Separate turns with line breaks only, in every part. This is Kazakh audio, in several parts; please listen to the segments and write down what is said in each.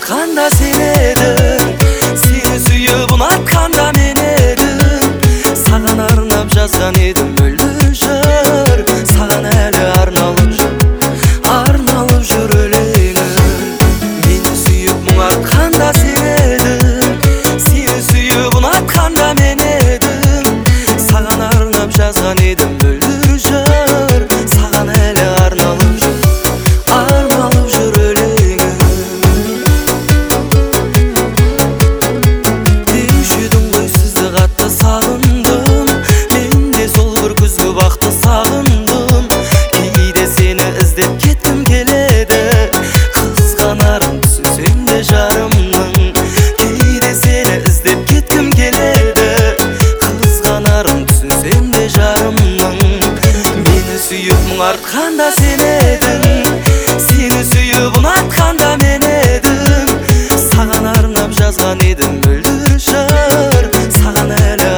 артқанда сен едің, сені сүйіп ұнатқанда мен едім. Саған арнап жазған едім мөлдір жыр, саған әлі арналып жүр өлеңім. Мені сүйіп мұң артқанда сен едің, сені сүйіп ұнатқанда мен едім. Саған арнап жазған едім мөлдір жыр, саған әлі арналып жүр өлеңім. Деуші едің ғой сізді қатты сағындым, мен де сол бір күзгі бақты сағындым. Кейде сені іздеп кеткім келеді, қызғанарым түсінсем де жарымның. Кейде сені іздеп кеткім келеді, қызғанарым түсінсем де жарымның. Мені сүйіп мұң артқанда сен едің, сені сүйіп ұнатқанда мен едім. Саған арнап жазған едім мөлдір жыр, саған әлі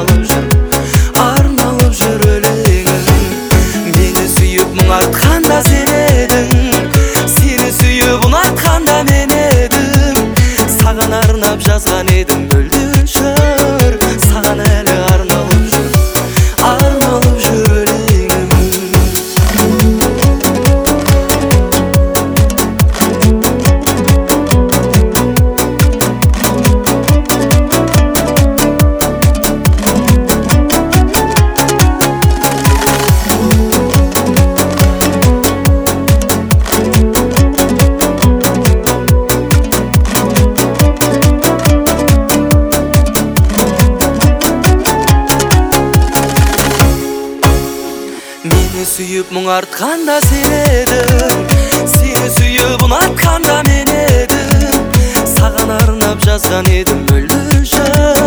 арналып жүр өлеңім. Мені сүйіп мұң артқанда сен едің, сені сүйіп ұнатқанда мен едім. Саған арнап жазған едім мөлдір жыр, саған әлі арналып жүр өлеңім. Мені сүйіп мұң артқанда сен едің, сені сүйіп ұнатқанда мен едім. Саған арнап жазған едім мөлдір жыр,